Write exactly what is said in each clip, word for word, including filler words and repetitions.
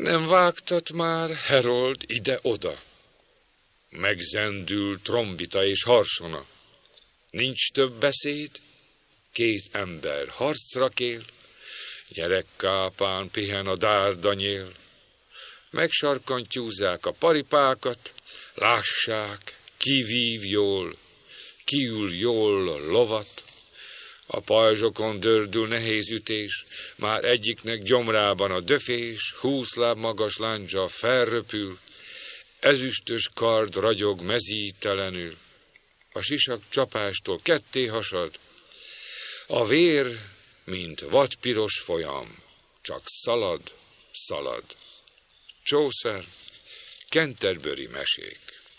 Nem vágtat már herold ide-oda. Megzendül trombita és harsona. Nincs több beszéd, két ember harcra kél, gyerekkápán pihen a dárdanyél. Megsarkantyúzzák a paripákat, lássák, kivív jól, kiül jól a lovat. A pajzsokon dördül nehéz ütés, már egyiknek gyomrában a döfés, húsz láb magas láncsa felröpül, ezüstös kard ragyog mezítelenül. A sisak csapástól ketté hasad, a vér, mint vadpiros folyam, csak szalad, szalad. Chaucer, Canterbury mesék.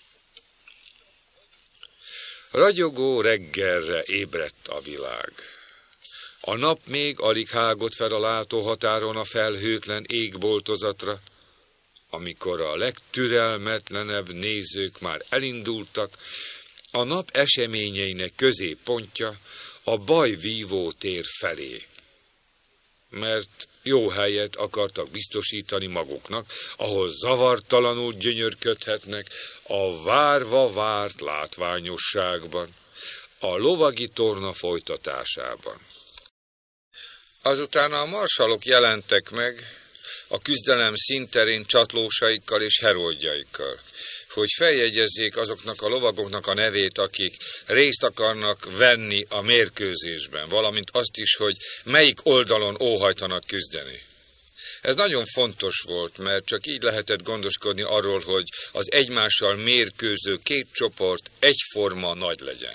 Ragyogó reggelre ébredt a világ. A nap még alig hágott fel a látóhatáron a felhőtlen égboltozatra, amikor a legtürelmetlenebb nézők már elindultak, a nap eseményeinek középpontja a bajvívó tér felé. Mert jó helyet akartak biztosítani maguknak, ahol zavartalanul gyönyörködhetnek a várva várt látványosságban, a lovagi torna folytatásában. Azután a marsalok jelentek meg a küzdelem színterén csatlósaikkal és heroldjaikkal, hogy feljegyezzék azoknak a lovagoknak a nevét, akik részt akarnak venni a mérkőzésben, valamint azt is, hogy melyik oldalon óhajtanak küzdeni. Ez nagyon fontos volt, mert csak így lehetett gondoskodni arról, hogy az egymással mérkőző két csoport egyforma nagy legyen.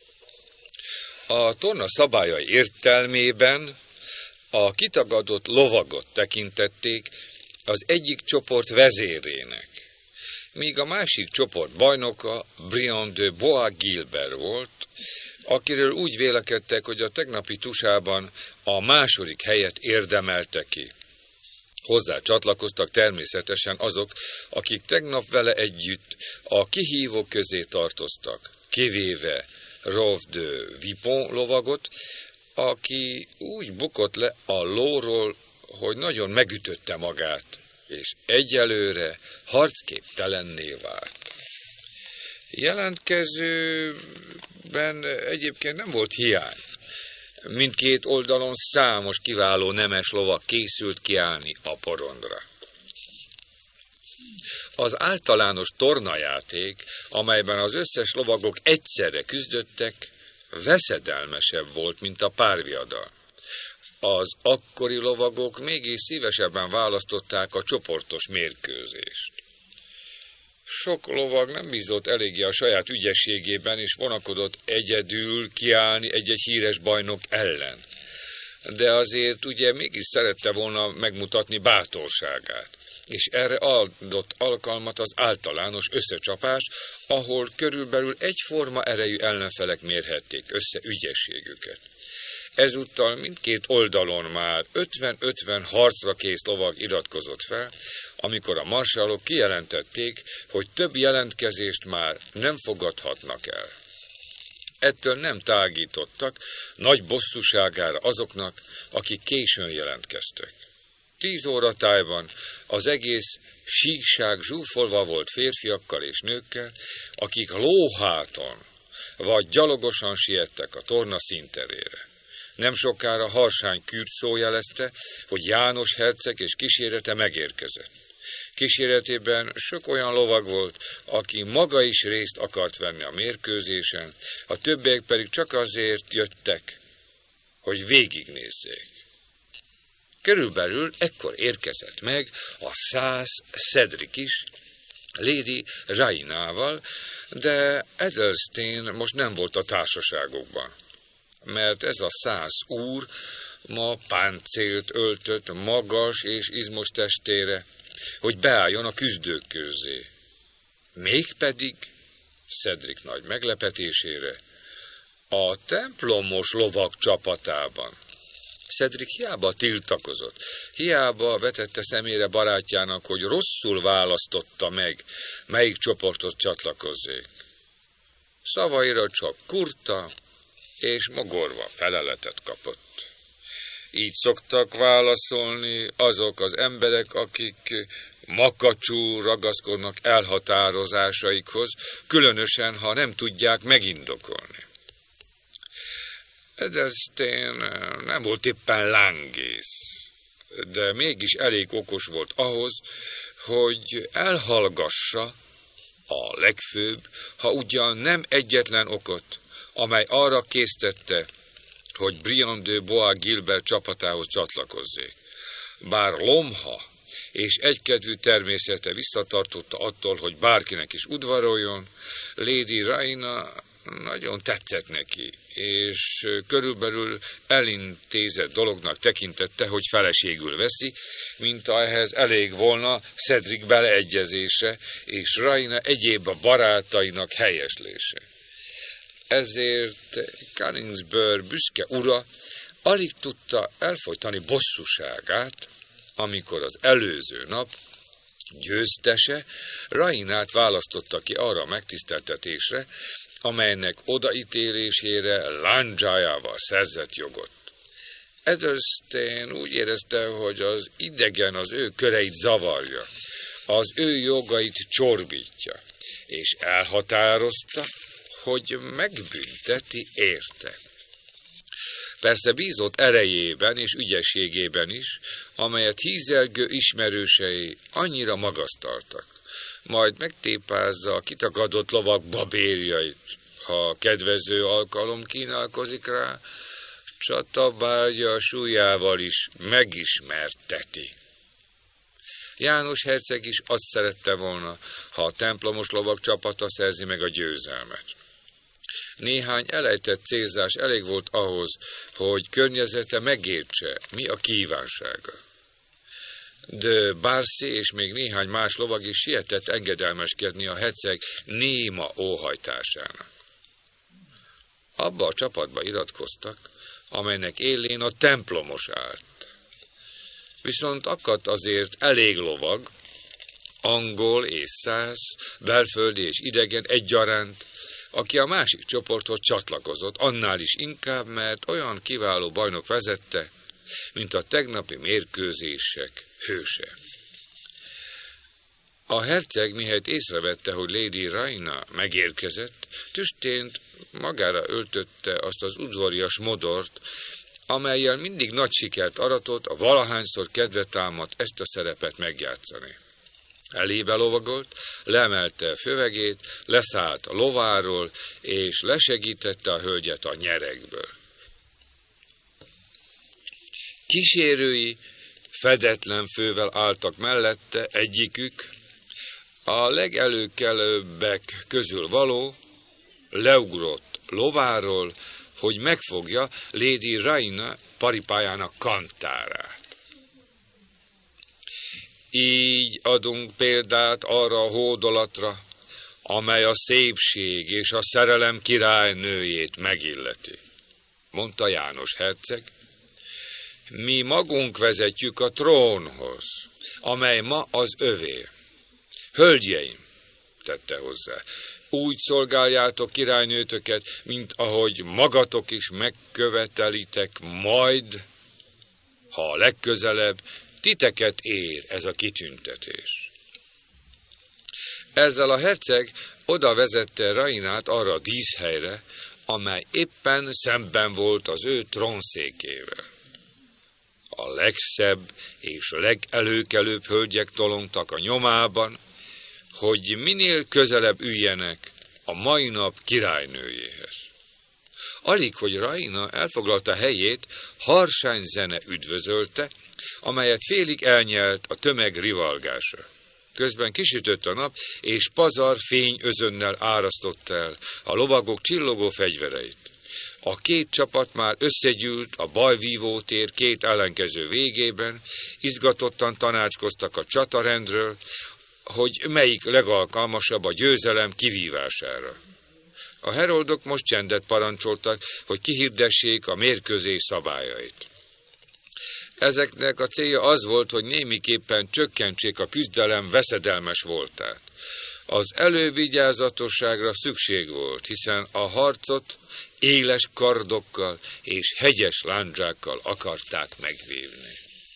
A torna szabályai értelmében a kitagadott lovagot tekintették az egyik csoport vezérének, míg a másik csoport bajnoka Briand de Bois Guilbert volt, akiről úgy vélekedtek, hogy a tegnapi tusában a második helyet érdemelte ki. Hozzá csatlakoztak természetesen azok, akik tegnap vele együtt a kihívók közé tartoztak, kivéve Rolf de Vipon lovagot, aki úgy bukott le a lóról, hogy nagyon megütötte magát, és egyelőre harcképtelenné vált. Jelentkezőben egyébként nem volt hiány. Mindkét oldalon számos kiváló nemes lovag készült kiállni a porondra. Az általános tornajáték, amelyben az összes lovagok egyszerre küzdöttek, veszedelmesebb volt, mint a párviadal. Az akkori lovagok mégis szívesebben választották a csoportos mérkőzést. Sok lovag nem bízott eléggé a saját ügyességében, és vonakodott egyedül kiállni egy-egy híres bajnok ellen. De azért ugye mégis szerette volna megmutatni bátorságát, és erre adott alkalmat az általános összecsapás, ahol körülbelül egyforma erejű ellenfelek mérhették össze ügyességüket. Ezúttal mindkét oldalon már ötven-ötven harcra kész lovag iratkozott fel, amikor a marsalok kijelentették, hogy több jelentkezést már nem fogadhatnak el. Ettől nem tágítottak nagy bosszúságára azoknak, akik későn jelentkeztek. Tíz óra tájban az egész síkság zsúfolva volt férfiakkal és nőkkel, akik lóháton vagy gyalogosan siettek a torna színterére. Nem sokára harsány kürtszó jelezte, hogy János herceg és kísérete megérkezett. Kíséretében sok olyan lovag volt, aki maga is részt akart venni a mérkőzésen, a többiek pedig csak azért jöttek, hogy végignézzék. Körülbelül ekkor érkezett meg a száz Cedric is, Lady Rainával, de Edelstein most nem volt a társaságokban, mert ez a száz úr ma páncélt öltött magas és izmos testére, hogy beálljon a küzdők közé. Mégpedig, Cedric nagy meglepetésére, a templomos lovag csapatában. Cedric hiába tiltakozott, hiába vetette szemére barátjának, hogy rosszul választotta meg, melyik csoporthoz csatlakozzék. Szavaira csak kurta és mogorva feleletet kapott. Így szoktak válaszolni azok az emberek, akik makacsú ragaszkodnak elhatározásaikhoz, különösen, ha nem tudják megindokolni. Edelstein nem volt éppen lángész, de mégis elég okos volt ahhoz, hogy elhallgassa a legfőbb, ha ugyan nem egyetlen okot, amely arra késztette, hogy Briand de Bois Guilbert csapatához csatlakozzék. Bár lomha és egykedvű természete visszatartotta attól, hogy bárkinek is udvaroljon, Lady Rhaina nagyon tetszett neki, és körülbelül elintézett dolognak tekintette, hogy feleségül veszi, mint ehhez elég volna Cedric beleegyezése, és Rhaina egyéb a barátainak helyeslése. Ezért Coningsburgh büszke ura alig tudta elfolytani bosszúságát, amikor az előző nap győztese Rhainát választotta ki arra a megtiszteltetésre, amelynek odaítélésére lándzsájával szerzett jogot. Edelstein úgy érezte, hogy az idegen az ő köreit zavarja, az ő jogait csorbítja, és elhatározta, hogy megbünteti érte. Persze bízott erejében és ügyességében is, amelyet hízelgő ismerősei annyira magasztaltak. Majd megtépázza a kitakadott lovak babérjait, ha kedvező alkalom kínálkozik rá, csatabárja súlyával is megismerteti. János herceg is azt szerette volna, ha a templomos lovak csapata szerzi meg a győzelmet. Néhány elejtett célzás elég volt ahhoz, hogy környezete megértse, mi a kívánsága. De Barcy és még néhány más lovag is sietett engedelmeskedni a herceg néma óhajtásának. Abba a csapatba iratkoztak, amelynek élén a templomos állt. Viszont akadt azért elég lovag, angol és szász, belföldi és idegen egyaránt, aki a másik csoporthoz csatlakozott, annál is inkább, mert olyan kiváló bajnok vezette, mint a tegnapi mérkőzések hőse. A herceg mihelyt észrevette, hogy Lady Rhaina megérkezett, tüstént magára öltötte azt az udvarias modort, amellyel mindig nagy sikert aratott, a valahányszor kedve támadt ezt a szerepet megjátszani. Elébe lovagolt, leemelte a fövegét, leszállt a lováról, és lesegítette a hölgyet a nyerekből. Kísérői fedetlen fővel álltak mellette, egyikük, a legelőkelőbbek közül való, leugrott lováról, hogy megfogja Lady Rhaina paripájának kantárát. Így adunk példát arra a hódolatra, amely a szépség és a szerelem királynőjét megilleti, mondta János herceg. Mi magunk vezetjük a trónhoz, amely ma az övé. Hölgyeim, tette hozzá, úgy szolgáljátok királynőtöket, mint ahogy magatok is megkövetelitek majd, ha a legközelebb titeket ér ez a kitüntetés. Ezzel a herceg oda vezette Rhainát arra a díszhelyre, amely éppen szemben volt az ő trónszékével. A legszebb és legelőkelőbb hölgyek tolongtak a nyomában, hogy minél közelebb üljenek a mai nap királynőjéhez. Alig, hogy Rhaina elfoglalta helyét, harsány zene üdvözölte, amelyet félig elnyelt a tömeg rivalgása. Közben kisütött a nap, és pazar fény özönnel árasztott el a lovagok csillogó fegyvereit. A két csapat már összegyűlt a bajvívó tér két ellenkező végében, izgatottan tanácskoztak a csatarendről, hogy melyik legalkalmasabb a győzelem kivívására. A heroldok most csendet parancsoltak, hogy kihirdessék a mérkőzés szabályait. Ezeknek a célja az volt, hogy némiképpen csökkentsék a küzdelem veszedelmes voltát. Az elővigyázatosságra szükség volt, hiszen a harcot éles kardokkal és hegyes lándzsákkal akarták megvívni.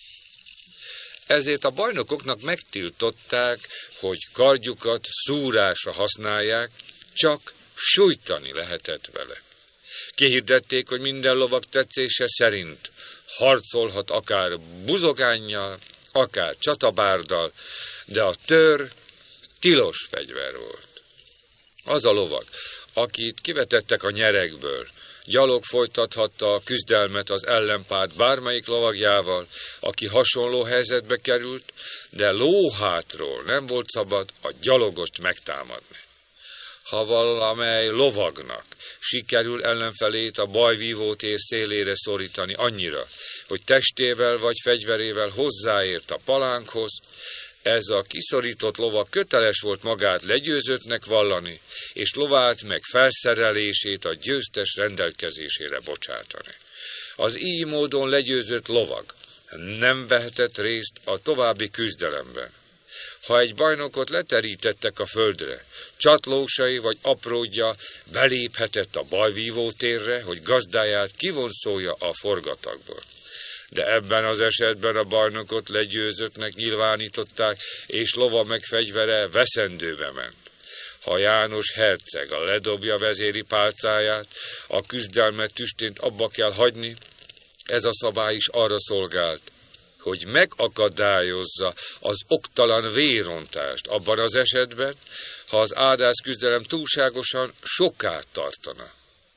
Ezért a bajnokoknak megtiltották, hogy kardjukat szúrásra használják, csak sújtani lehetett vele. Kihirdették, hogy minden lovag tetszése szerint harcolhat akár buzogánnyal, akár csatabárdal, de a tör tilos fegyver volt. Az a lovag, akit kivetettek a nyerekből, gyalog folytathatta a küzdelmet az ellenpárt bármelyik lovagjával, aki hasonló helyzetbe került, de lóhátról nem volt szabad a gyalogost megtámadni. Ha valamely lovagnak sikerül ellenfelét a bajvívó tér szélére szorítani annyira, hogy testével vagy fegyverével hozzáért a palánkhoz, ez a kiszorított lovag köteles volt magát legyőzöttnek vallani, és lovát meg felszerelését a győztes rendelkezésére bocsátani. Az így módon legyőzött lovag nem vehetett részt a további küzdelemben. Ha egy bajnokot leterítettek a földre, csatlósai vagy apródja beléphetett a bajvívó térre, hogy gazdáját kivonszolja a forgatagból. De ebben az esetben a bajnokot legyőzöttnek nyilvánították, és lova meg fegyvere veszendőbe ment. Ha János herceg a ledobja vezéri pálcáját, a küzdelmet tüstént abba kell hagyni, ez a szabály is arra szolgált, hogy megakadályozza az oktalan vérontást abban az esetben, ha az ádász küzdelem túlságosan soká tartana.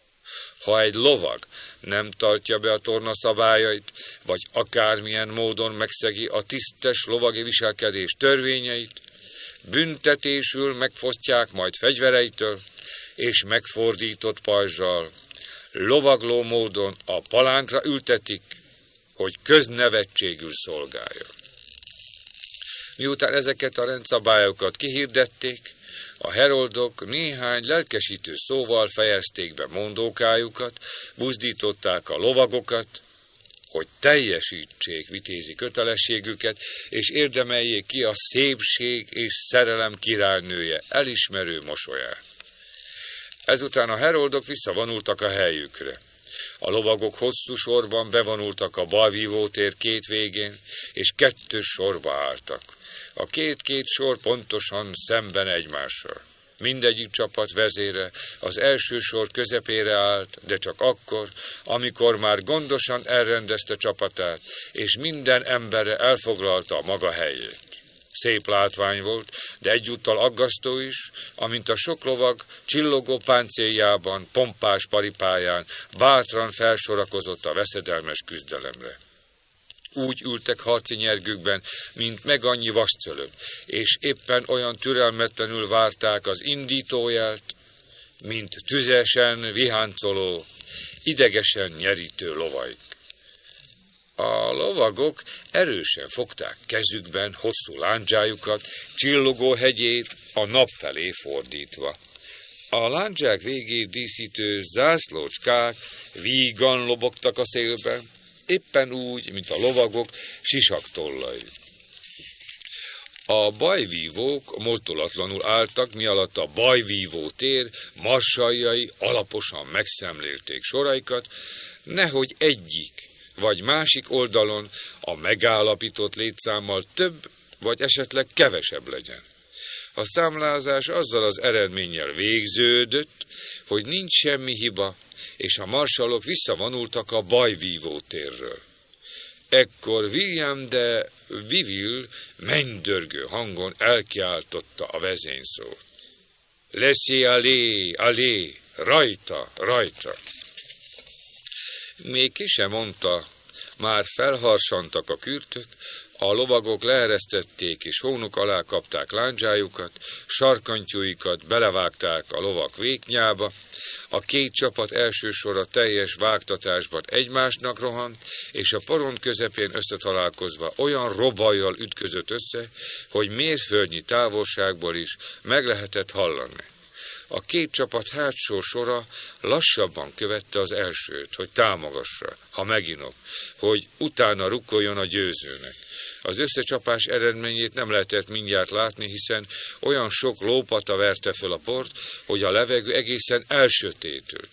Ha egy lovag nem tartja be a torna szabályait, vagy akármilyen módon megszegi a tisztes lovagi viselkedés törvényeit, büntetésül megfosztják majd fegyvereitől, és megfordított pajzsal, lovagló módon a palánkra ültetik, hogy köznevetségül szolgáljon. Miután ezeket a rendszabályokat kihirdették, a heroldok néhány lelkesítő szóval fejezték be mondókájukat, buzdították a lovagokat, hogy teljesítsék vitézi kötelességüket, és érdemeljék ki a szépség és szerelem királynője elismerő mosolyát. Ezután a heroldok visszavonultak a helyükre. A lovagok hosszú sorban bevonultak a bajvívó tér két végén, és kettős sorba álltak. A két-két sor pontosan szemben egymással. Mindegyik csapat vezére az első sor közepére állt, de csak akkor, amikor már gondosan elrendezte csapatát, és minden emberre elfoglalta a maga helyét. Szép látvány volt, de egyúttal aggasztó is, amint a sok lovag csillogó páncéljában, pompás paripáján bátran felsorakozott a veszedelmes küzdelemre. Úgy ültek harci nyergükben, mint meg annyi vascölöp, és éppen olyan türelmetlenül várták az indítóját, mint tüzesen viháncoló, idegesen nyerítő lovaik. A lovagok erősen fogták kezükben hosszú lándzsájukat, csillogó hegyét a nap felé fordítva. A lándzsák végét díszítő zászlócskák vígan lobogtak a szélben, éppen úgy, mint a lovagok sisaktollai. A bajvívók mozdulatlanul álltak, mi alatt a bajvívó tér marsaljai alaposan megszemlélték soraikat, nehogy egyik vagy másik oldalon a megállapított létszámmal több, vagy esetleg kevesebb legyen. A számlázás azzal az eredménnyel végződött, hogy nincs semmi hiba, és a marsalok visszavonultak a bajvívó térről. Ekkor William de Viville mennydörgő hangon elkiáltotta a vezényszót. Laissez aller, aller, rajta, rajta! Még ki sem mondta, már felharsantak a kürtök, a lovagok leeresztették és hónuk alá kapták lándzsájukat, sarkantyúikat belevágták a lovak véknyába, a két csapat első sora teljes vágtatásban egymásnak rohant, és a porond közepén összetalálkozva olyan robajjal ütközött össze, hogy mérföldnyi távolságból is meg lehetett hallani. A két csapat hátsó sora lassabban követte az elsőt, hogy támogassa, ha meginok, hogy utána rukkoljon a győzőnek. Az összecsapás eredményét nem lehetett mindjárt látni, hiszen olyan sok lópata verte föl a port, hogy a levegő egészen elsötétült.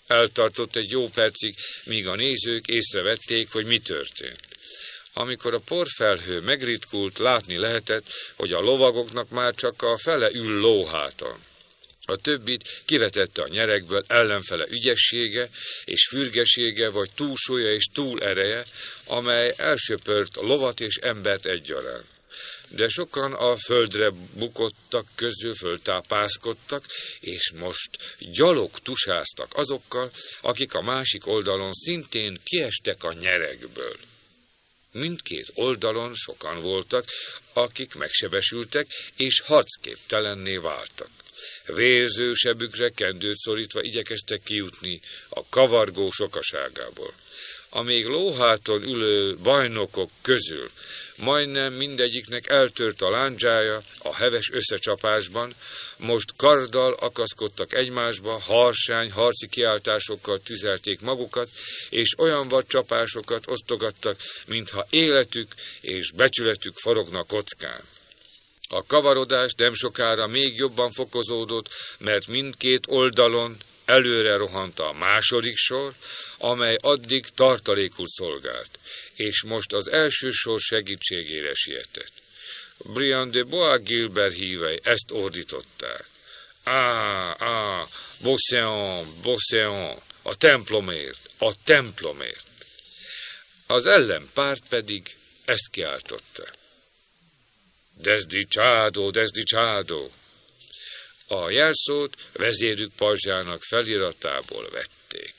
Eltartott egy jó percig, míg a nézők észrevették, hogy mi történt. Amikor a porfelhő megritkult, látni lehetett, hogy a lovagoknak már csak a fele ül lóháton. A többit kivetette a nyerekből ellenfele ügyessége és fürgesége vagy túlsúlya és túlereje, amely elsöpört lovat és embert egyaránt. De sokan a földre bukottak közül föltápászkodtak, és most gyalog tusáztak azokkal, akik a másik oldalon szintén kiestek a nyerekből. Mindkét oldalon sokan voltak, akik megsebesültek és harcképtelenné váltak. Vérző sebükre kendőt szorítva igyekeztek kijutni a kavargó sokaságából. A még lóháton ülő bajnokok közül majdnem mindegyiknek eltört a lándzsája a heves összecsapásban, most karddal akaszkodtak egymásba, harsány, harci kiáltásokkal tüzelték magukat, és olyan vadcsapásokat osztogattak, mintha életük és becsületük forogna kockán. A kavarodás nem sokára még jobban fokozódott, mert mindkét oldalon előre rohant a második sor, amely addig tartalékul szolgált, és most az első sor segítségére sietett. Brian de Bois Gilbert hívei ezt ordították. Á, á, Bosséon, Bosséon, a templomért, a templomért. Az ellenpárt pedig ezt kiáltotta. Desdichado, desdichado. A jelszót vezérük pajzsának feliratából vették.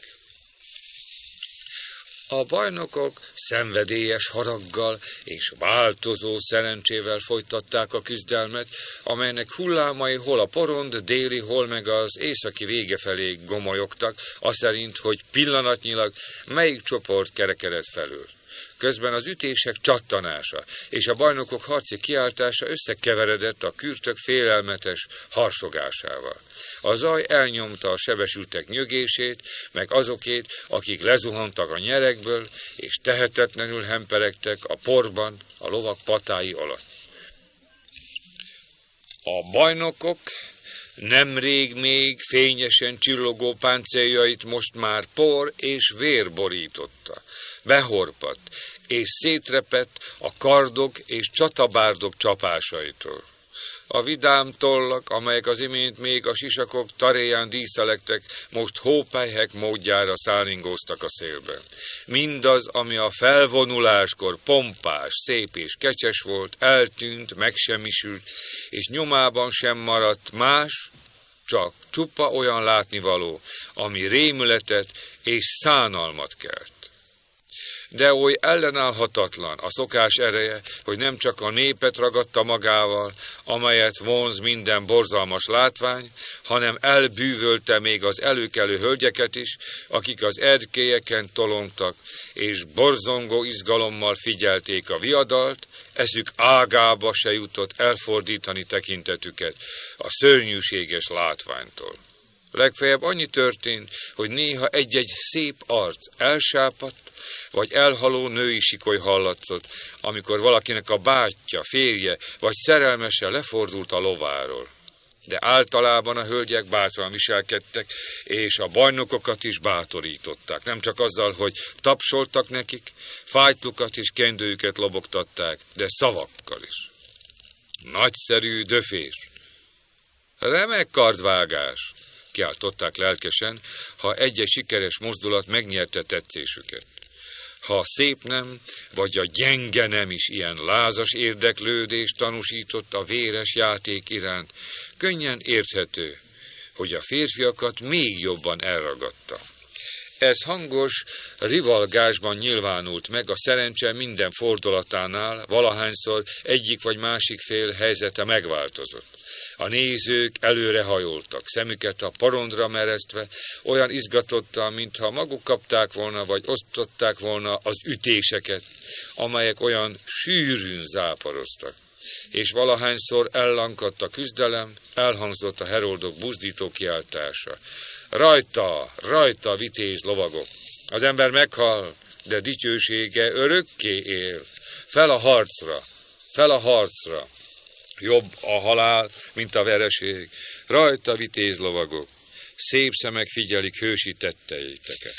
A bajnokok szenvedélyes haraggal és változó szerencsével folytatták a küzdelmet, amelynek hullámai hol a porond déli, hol meg az északi vége felé gomolyogtak, aszerint, hogy pillanatnyilag melyik csoport kerekedett felül. Közben az ütések csattanása és a bajnokok harci kiáltása összekeveredett a kürtök félelmetes harsogásával. A zaj elnyomta a sebesültek nyögését, meg azokét, akik lezuhantak a nyerekből, és tehetetlenül hemperegtek a porban a lovak patái alatt. A bajnokok nemrég még fényesen csillogó páncéljait most már por és vér borította. Behorpadt és szétrepett a kardok és csatabárdok csapásaitól. A vidám tollak, amelyek az imént még a sisakok taréján díszelektek, most hópelyhek módjára szállingóztak a szélben. Mindaz, ami a felvonuláskor pompás, szép és kecses volt, eltűnt, megsemmisült, és nyomában sem maradt más, csak csupa olyan látnivaló, ami rémületet és szánalmat kelt. De oly ellenállhatatlan a szokás ereje, hogy nem csak a népet ragadta magával, amelyet vonz minden borzalmas látvány, hanem elbűvölte még az előkelő hölgyeket is, akik az erkélyeken tolongtak, és borzongó izgalommal figyelték a viadalt, eszük ágába se jutott elfordítani tekintetüket a szörnyűséges látványtól. Legfeljebb annyi történt, hogy néha egy-egy szép arc elsápadt, vagy elhaló női sikoly hallatszott, amikor valakinek a bátyja, férje vagy szerelmese lefordult a lováról. De általában a hölgyek bátran viselkedtek, és a bajnokokat is bátorították. Nem csak azzal, hogy tapsoltak nekik, fájtlukat és kendőjüket lobogtatták, de szavakkal is. Nagyszerű döfés! Remek kardvágás! Kiáltották lelkesen, ha egy-egy sikeres mozdulat megnyerte tetszésüket. Ha a szép nem, vagy a gyenge nem is ilyen lázas érdeklődést tanúsított a véres játék iránt, könnyen érthető, hogy a férfiakat még jobban elragadta. Ez hangos rivalgásban nyilvánult meg a szerencse minden fordulatánál, valahányszor egyik vagy másik fél helyzete megváltozott. A nézők előrehajoltak, szemüket a porondra meresztve, olyan izgatottan, mintha maguk kapták volna, vagy osztották volna az ütéseket, amelyek olyan sűrűn záporoztak. És valahányszor ellankadt a küzdelem, elhangzott a heroldok buzdító kiáltása. Rajta, rajta, vitéz lovagok! Az ember meghal, de dicsősége örökké él. Fel a harcra, fel a harcra! Jobb a halál, mint a vereség. Rajta, vitéz lovagok! szép szemek figyelik hősi tetteiteket.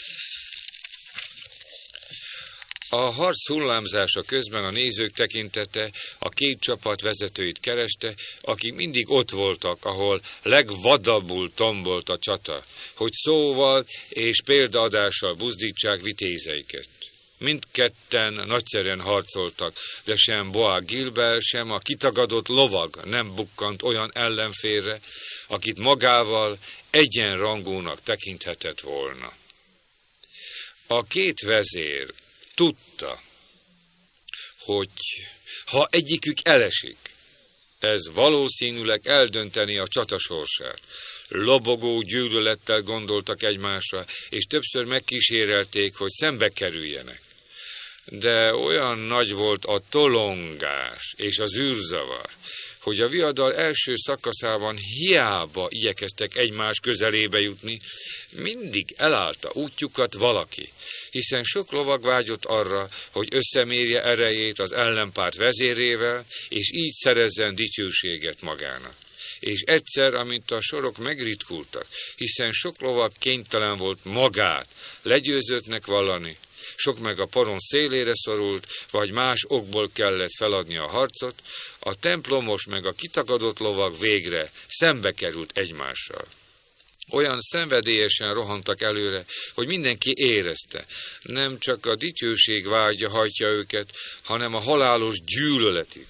A harc hullámzása közben a nézők tekintete a két csapat vezetőit kereste, akik mindig ott voltak, ahol legvadabbul tombolt a csata, hogy szóval és példaadással buzdítsák vitézeiket. Mindketten nagyszerűen harcoltak, de sem Bois Guilbert, sem a kitagadott lovag nem bukkant olyan ellenfélre, akit magával egyenrangúnak tekinthetett volna. A két vezér tudta, hogy ha egyikük elesik, ez valószínűleg eldönteni a csata sorsát. Lobogó gyűlölettel gondoltak egymásra, és többször megkísérelték, hogy szembe kerüljenek. De olyan nagy volt a tolongás és az űrzavar, hogy a viadal első szakaszában hiába igyekeztek egymás közelébe jutni, mindig elállta útjukat valaki, hiszen sok lovag vágyott arra, hogy összemérje erejét az ellenpárt vezérével, és így szerezzen dicsőséget magának. És egyszer, amint a sorok megritkultak, hiszen sok lovag kénytelen volt magát legyőzöttnek vallani, sok meg a poron szélére szorult, vagy más okból kellett feladni a harcot, a templomos meg a kitagadott lovag végre szembe került egymással. Olyan szenvedélyesen rohantak előre, hogy mindenki érezte, nem csak a dicsőség vágya hajtja őket, hanem a halálos gyűlöletük.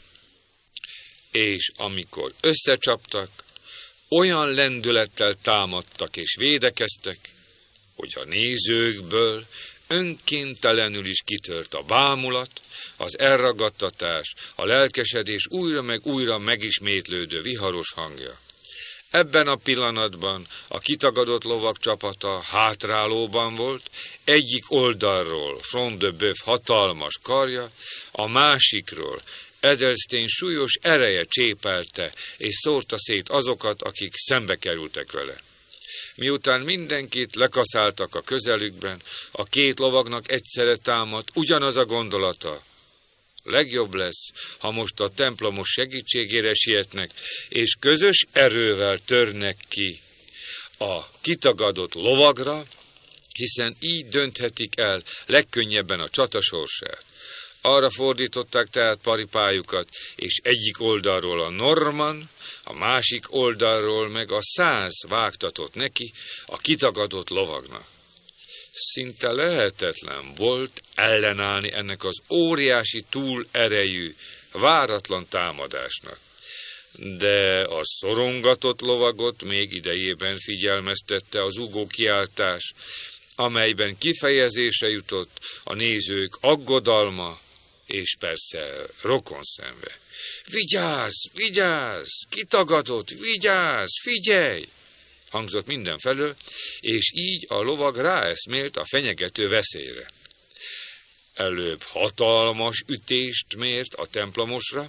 És amikor összecsaptak, olyan lendülettel támadtak és védekeztek, hogy a nézőkből önkéntelenül is kitört a bámulat, az elragadtatás, a lelkesedés újra meg újra megismétlődő viharos hangja. Ebben a pillanatban a kitagadott lovag csapata hátrálóban volt, egyik oldalról Front de Bœuf hatalmas karja, a másikról Edelstein súlyos ereje csépelte és szórta szét azokat, akik szembe kerültek vele. Miután mindenkit lekaszáltak a közelükben, a két lovagnak egyszerre támadt ugyanaz a gondolata. Legjobb lesz, ha most a templomos segítségére sietnek, és közös erővel törnek ki a kitagadott lovagra, hiszen így dönthetik el legkönnyebben a csata sorsát. Arra fordították tehát paripájukat, és egyik oldalról a Norman, a másik oldalról meg a száz vágtatott neki a kitagadott lovagnak. Szinte lehetetlen volt ellenállni ennek az óriási túlerejű, váratlan támadásnak. De a szorongatott lovagot még idejében figyelmeztette az ugó kiáltás, amelyben kifejezésre jutott a nézők aggodalma, és persze rokonszenve. Vigyázz, vigyázz, kitagadott, vigyázz, figyelj! Hangzott mindenfelől, és így a lovag ráeszmélt a fenyegető veszélyre. Előbb hatalmas ütést mért a templomosra,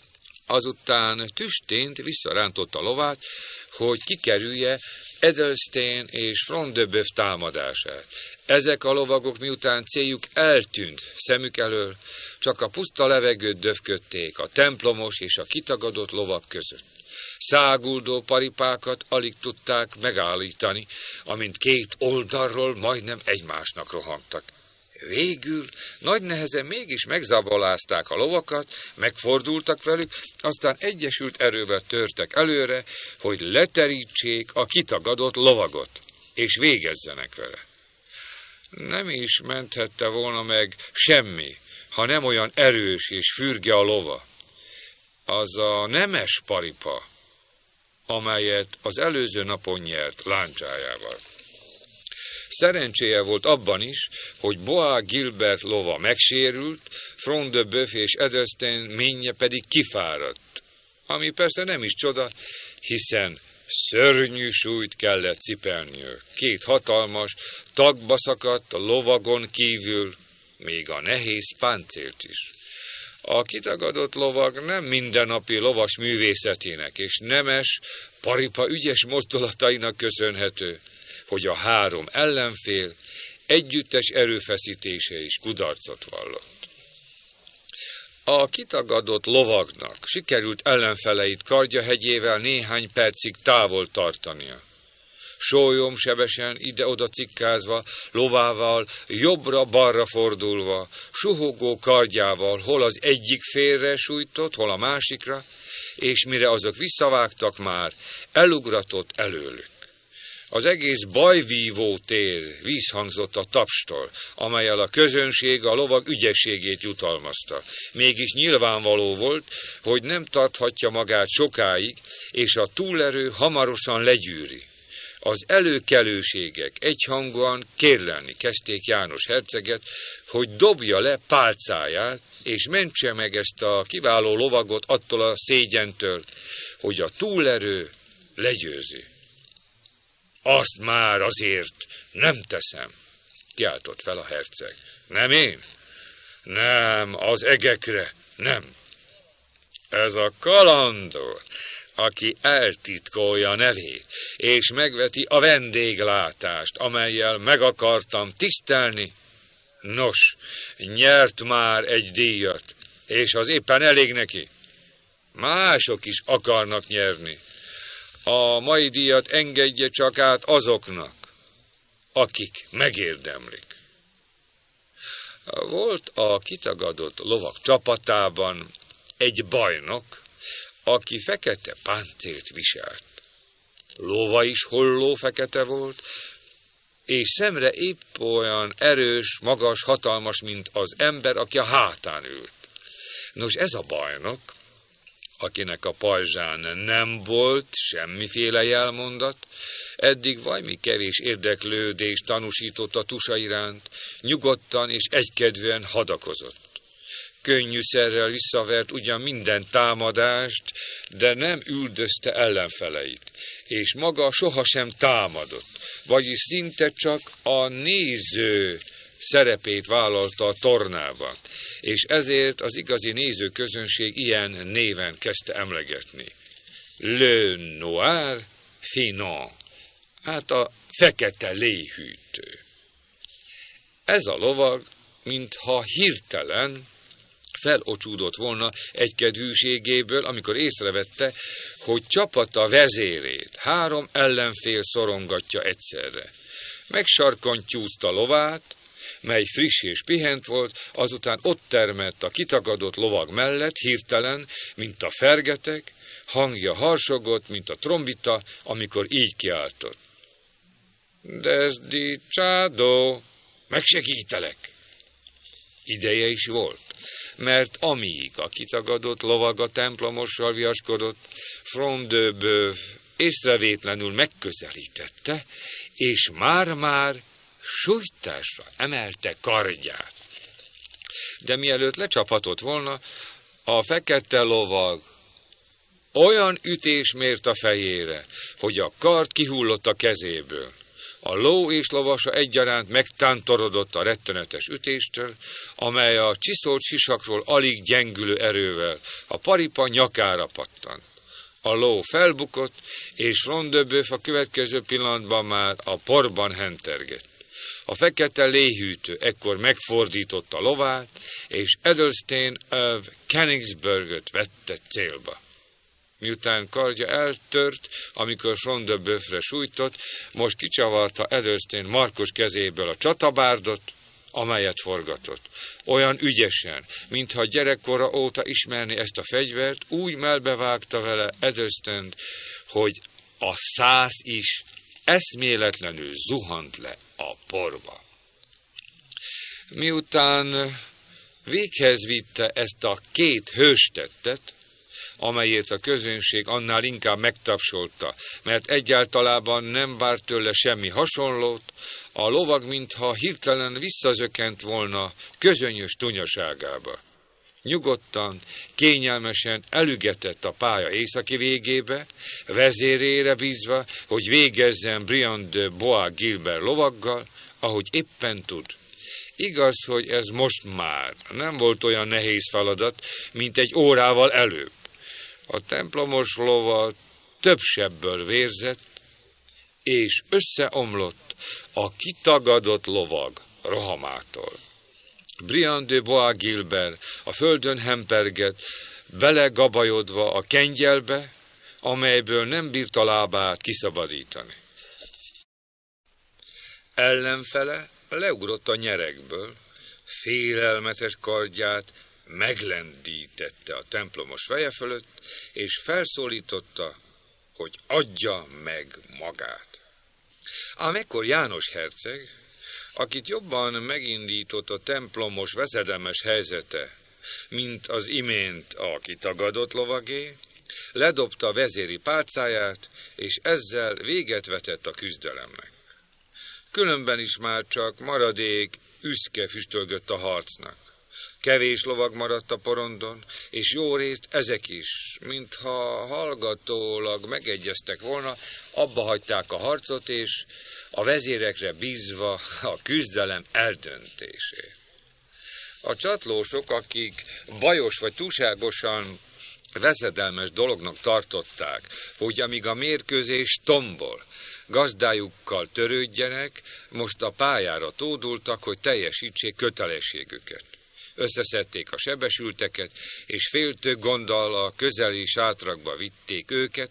azután tüstént visszarántotta a lovát, hogy kikerülje Edelstein és Front de Bœuf támadását. Ezek a lovagok miután céljuk eltűnt szemük elől, csak a puszta levegőt döfködték a templomos és a kitagadott lovak között. Száguldó paripákat alig tudták megállítani, amint két oldalról majdnem egymásnak rohantak. Végül nagy nehezen mégis megzabolázták a lovakat, megfordultak velük, aztán egyesült erővel törtek előre, hogy leterítsék a kitagadott lovagot, és végezzenek vele. Nem is menthette volna meg semmi, ha nem olyan erős és fürge a lova. Az a nemes paripa, amelyet az előző napon nyert láncsájával. Szerencséje volt abban is, hogy Bois Guilbert lova megsérült, Front de Bœuf és Edelstein ménje pedig kifáradt, ami persze nem is csoda, hiszen szörnyű súlyt kellett cipelniük. Két hatalmas, tagba szakadt a lovagon kívül, még a nehéz páncélt is. A kitagadott lovag nem mindennapi lovas művészetének és nemes, paripa ügyes mozdulatainak köszönhető, hogy a három ellenfél együttes erőfeszítése is kudarcot vallott. A kitagadott lovagnak sikerült ellenfeleit kardjahegyével néhány percig távol tartania. sólyomsebesen ide-oda cikkázva, lovával jobbra-balra fordulva, suhogó kardjával hol az egyik félre sújtott, hol a másikra, és mire azok visszavágtak már, elugratott előlük. Az egész bajvívó tér vízhangzott a tapstól, amellyel a közönség a lovag ügyességét jutalmazta. Mégis nyilvánvaló volt, hogy nem tarthatja magát sokáig, és a túlerő hamarosan legyűri. Az előkelőségek egyhangúan kérlelni kezdték János herceget, hogy dobja le pálcáját, és mentse meg ezt a kiváló lovagot attól a szégyentől, hogy a túlerő legyőzi. Azt már azért nem teszem, kiáltott fel a herceg. Nem én? Nem, az egekre, nem. Ez a kalandor, aki eltitkolja a nevét, és megveti a vendéglátást, amellyel meg akartam tisztelni. Nos, nyert már egy díjat, és az éppen elég neki. Mások is akarnak nyerni. A mai díjat engedje csak át azoknak, akik megérdemlik. Volt a kitagadott lovak csapatában egy bajnok, aki fekete páncélt viselt. Lova is holló fekete volt, és szemre épp olyan erős, magas, hatalmas, mint az ember, aki a hátán ült. Nos, ez a bajnok, akinek a pajzsán nem volt semmiféle jelmondat, eddig vajmi kevés érdeklődést tanúsított a tusa iránt, nyugodtan és egykedvűen hadakozott. Könnyűszerrel visszavert ugyan minden támadást, de nem üldözte ellenfeleit, és maga sohasem támadott, vagyis szinte csak a néző szerepét vállalta a tornában, és ezért az igazi nézőközönség ilyen néven kezdte emlegetni. Le Noir Finon, hát a fekete léhűtő. Ez a lovag, mintha hirtelen felocsúdott volna egykedvűségéből, amikor észrevette, hogy csapata vezérét három ellenfél szorongatja egyszerre. Megsarkantyúzta lovát, mely friss és pihent volt, azután ott termett a kitagadott lovag mellett, hirtelen, mint a fergetek, hangja harsogott, mint a trombita, amikor így kiáltott. Desdichado, megsegítelek! Ideje is volt, mert amíg a kitagadott lovag a templomossal viaskodott, Front de Bœuf észrevétlenül megközelítette, és már-már sújtásra emelte kardját. De mielőtt lecsaphatott volna, a fekete lovag olyan ütés mért a fejére, hogy a kard kihullott a kezéből. A ló és lovasa egyaránt megtántorodott a rettenetes ütéstől, amely a csiszolt sisakról alig gyengülő erővel a paripa nyakára pattant. A ló felbukott, és Front de Bœuf a következő pillanatban már a porban hentergett. A fekete léhűtő ekkor megfordította lovát, és Edelstein of Königsbergöt vette célba. Miután kardja eltört, amikor Front de Bœufre sújtott, most kicsavarta Edelstein markos kezéből a csatabárdot, amelyet forgatott. Olyan ügyesen, mintha gyerekkora óta ismerni ezt a fegyvert, úgy melbevágta vele Edelsteint, hogy a szász is eszméletlenül zuhant le a porba. Miután véghez vitte ezt a két hőstettet, amelyért a közönség annál inkább megtapsolta, mert egyáltalában nem várt tőle semmi hasonlót, a lovag mintha hirtelen visszazökkent volna közönyös tunyaságába. Nyugodtan, kényelmesen elügetett a pálya északi végébe, vezérére bízva, hogy végezzen Briand de Bois Guilbert lovaggal, ahogy éppen tud. Igaz, hogy ez most már nem volt olyan nehéz feladat, mint egy órával előbb. A templomos lova több sebből vérzett, és összeomlott a kitagadott lovag rohamától. Briand de Bois Guilbert a földön hempergett, belegabajodva a kengyelbe, amelyből nem bírta lábát kiszabadítani. Ellenfele leugrott a nyerekből, félelmetes kardját meglendítette a templomos feje fölött, és felszólította, hogy adja meg magát. Ám ekkor János herceg, akit jobban megindított a templomos veszedelmes helyzete, mint az imént a kitagadott lovagé, ledobta a vezéri pálcáját, és ezzel véget vetett a küzdelemnek. Különben is már csak maradék üszke füstölgött a harcnak. Kevés lovag maradt a porondon, és jó részt ezek is, mintha hallgatólag megegyeztek volna, abba hagyták a harcot, és a vezérekre bízva a küzdelem eldöntését. A csatlósok, akik bajos vagy túlságosan veszedelmes dolognak tartották, hogy amíg a mérkőzés tombol, gazdájukkal törődjenek, most a pályára tódultak, hogy teljesítsék kötelességüket. Összeszedték a sebesülteket, és féltő gonddal a közeli sátrakba vitték őket,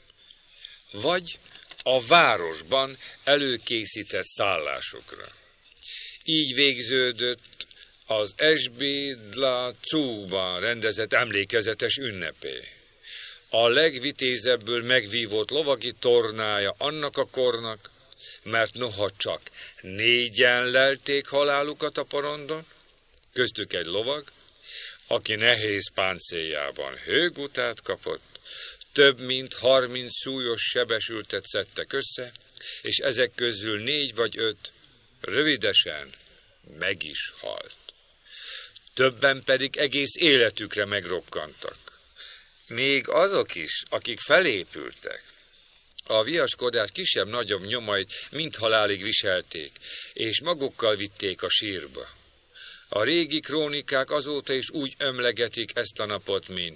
vagy a városban előkészített szállásokra. Így végződött az Esbidla Cúban rendezett emlékezetes ünnepé. A legvitézebből megvívott lovagi tornája annak a kornak, mert noha csak négyen lelték halálukat a porondon, köztük egy lovag, aki nehéz páncéljában hőgutát kapott, több mint harminc súlyos sebesültet szedtek össze, és ezek közül négy vagy öt rövidesen meg is halt. Többen pedig egész életükre megrokkantak. Még azok is, akik felépültek, a viaskodás kisebb-nagyobb nyomait mind halálig viselték, és magukkal vitték a sírba. A régi krónikák azóta is úgy emlegetik ezt a napot, mint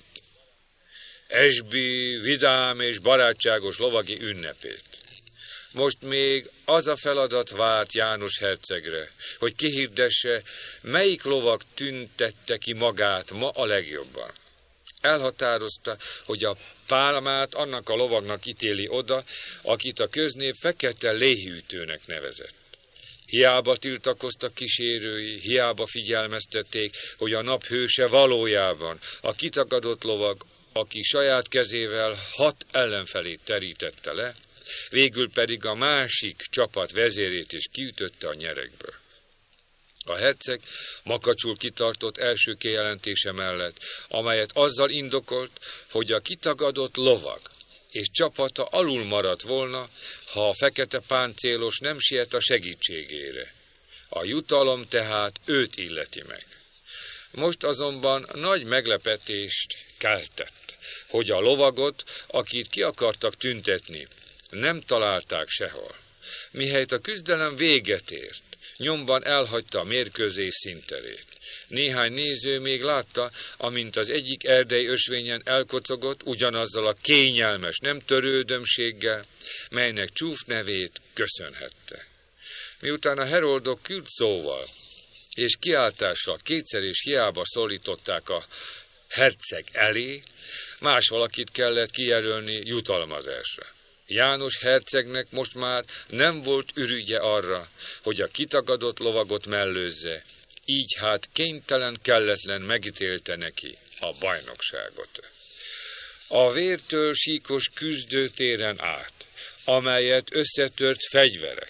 Esbi vidám és barátságos lovagi ünnepét. Most még az a feladat várt János hercegre, hogy kihirdesse, melyik lovag tüntette ki magát ma a legjobban. Elhatározta, hogy a pálmát annak a lovagnak ítéli oda, akit a köznév fekete léhűtőnek nevezett. Hiába tiltakoztak kísérői, hiába figyelmeztették, hogy a naphőse valójában a kitagadott lovag, aki saját kezével hat ellenfelét terítette le, végül pedig a másik csapat vezérét is kiütötte a nyerekből. A herceg makacsul kitartott első kijelentése mellett, amelyet azzal indokolt, hogy a kitagadott lovag és csapata alul maradt volna, ha a fekete páncélos nem siet a segítségére. A jutalom tehát őt illeti meg. Most azonban nagy meglepetést keltett, hogy a lovagot, akit ki akartak tüntetni, nem találták sehol. Mihelyt a küzdelem véget ért, nyomban elhagyta a mérkőzés színterét. Néhány néző még látta, amint az egyik erdei ösvényen elkocogott ugyanazzal a kényelmes nem törődömséggel, melynek csúf nevét köszönhette. Miután a heroldok küld szóval és kiáltással kétszer és hiába szólították a herceg elé, más valakit kellett kijelölni jutalmazásra. János hercegnek most már nem volt ürügye arra, hogy a kitagadott lovagot mellőzze, így hát kénytelen, kelletlen megítélte neki a bajnokságot. A vértől síkos küzdőtéren át, amelyet összetört fegyverek,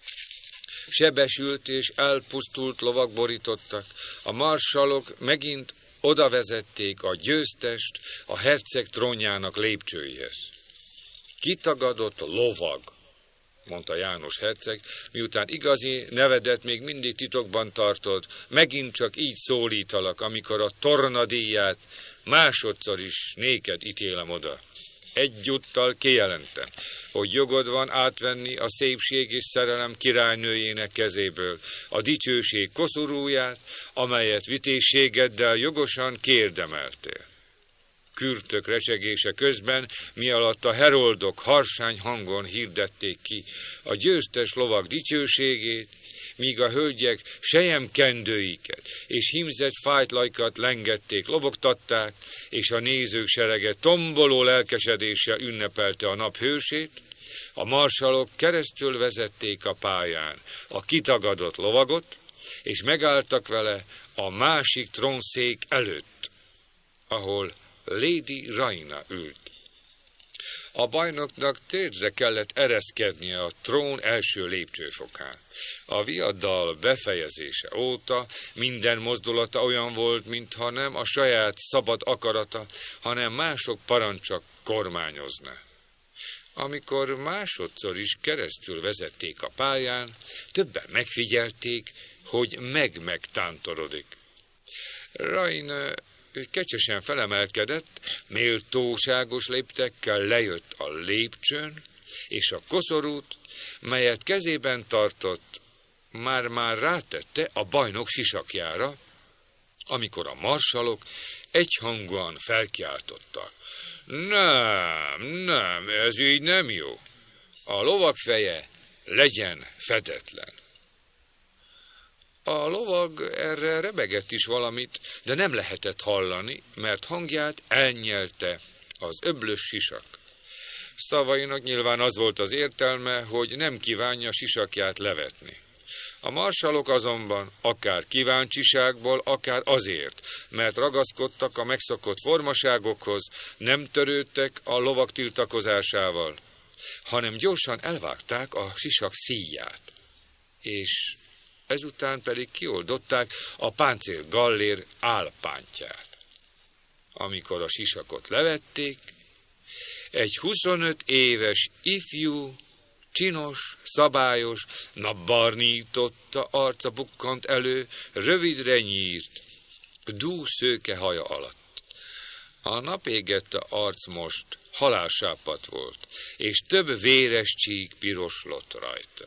sebesült és elpusztult lovak borítottak, a marsalok megint odavezették a győztest a herceg trónjának lépcsőihez. Kitagadott lovag, mondta János herceg, miután igazi nevedet még mindig titokban tartod, megint csak így szólítalak, amikor a tornadíját másodszor is néked ítélem oda. Egyúttal kijelentem, hogy jogod van átvenni a szépség és szerelem királynőjének kezéből a dicsőség koszorúját, amelyet vitézségeddel jogosan kérdemeltél. Kürtök recsegése közben, mi alatt a heroldok harsány hangon hirdették ki a győztes lovag dicsőségét, míg a hölgyek selyemkendőiket és hímzett fájtlajkat lengették, lobogtatták, és a nézők serege tomboló lelkesedéssel ünnepelte a nap hősét, A marsalok keresztül vezették a pályán a kitagadott lovagot, és megálltak vele a másik trónszék előtt, ahol Lady Rhaina ült. A bajnoknak térdre kellett ereszkednie a trón első lépcsőfokán. A viadal befejezése óta minden mozdulata olyan volt, mintha nem a saját szabad akarata, hanem mások parancsa kormányozna. Amikor másodszor is keresztül vezették a pályán, többen megfigyelték, hogy meg-megtántorodik. Rhaina kecsesen felemelkedett, méltóságos léptekkel lejött a lépcsőn, és a koszorút, melyet kezében tartott, már-már rátette a bajnok sisakjára, amikor a marsalok egyhangúan felkiáltottak. Nem, nem, ez így nem jó. A lovag feje legyen fedetlen. A lovag erre rebegett is valamit, de nem lehetett hallani, mert hangját elnyelte az öblös sisak. Szavainak nyilván az volt az értelme, hogy nem kívánja sisakját levetni. A marsalok azonban akár kíváncsiságból, akár azért, mert ragaszkodtak a megszokott formaságokhoz, nem törődtek a lovag tiltakozásával, hanem gyorsan elvágták a sisak szíját, és ezután pedig kioldották a páncél gallér álpántját. Amikor a sisakot levették, egy huszonöt éves ifjú, csinos, szabályos, napbarnította arca bukkant elő, rövidre nyírt, dú szőke haja alatt. A napégette arc most halálsápadt volt, és több véres csík piroslott rajta.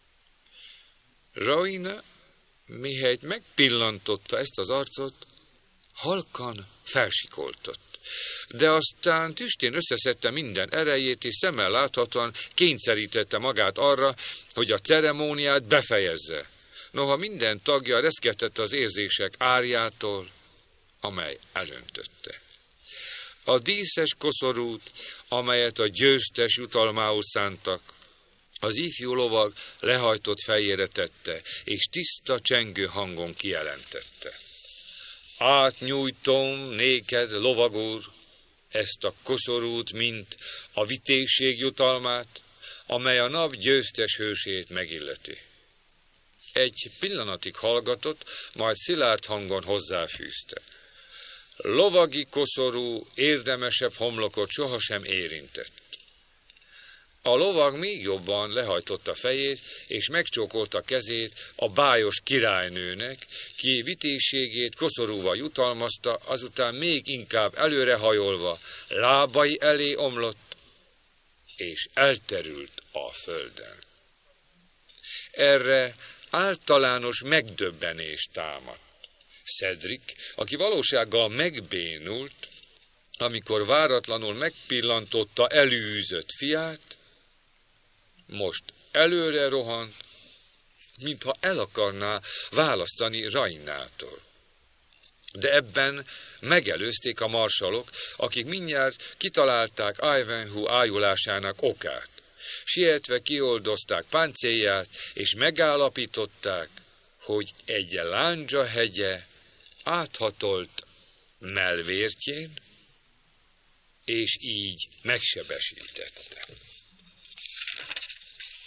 Rhaina, mihelyt megpillantotta ezt az arcot, halkan felsikoltott. De aztán tüstén összeszedte minden erejét, és szemmel láthatóan kényszerítette magát arra, hogy a ceremóniát befejezze. Noha minden tagja reszketett az érzések árjától, amely elöntötte. A díszes koszorút, amelyet a győztes jutalmául szántak, az ifjú lovag lehajtott fejére tette, és tiszta csengő hangon kijelentette. Átnyújtom néked, lovag úr, ezt a koszorút, mint a vitézség jutalmát, amely a nap győztes hősét megilleti. Egy pillanatig hallgatott, majd szilárd hangon hozzáfűzte. Lovagi koszorú érdemesebb homlokot sohasem érintett. A lovag még jobban lehajtotta fejét, és megcsókolta kezét a bájos királynőnek, ki vitézségét koszorúval jutalmazta, azután még inkább előrehajolva lábai elé omlott, és elterült a földön. Erre általános megdöbbenés támadt. Cedric, aki valósággal megbénult, amikor váratlanul megpillantotta elűzött fiát, most előre rohant, mintha el akarná választani Rhainától. De ebben megelőzték a marsalok, akik mindjárt kitalálták Ivanhoe ájulásának okát. Sietve kioldozták páncélját, és megállapították, hogy egy lándzsa hegye áthatolt mellvértjén, és így megsebesítette.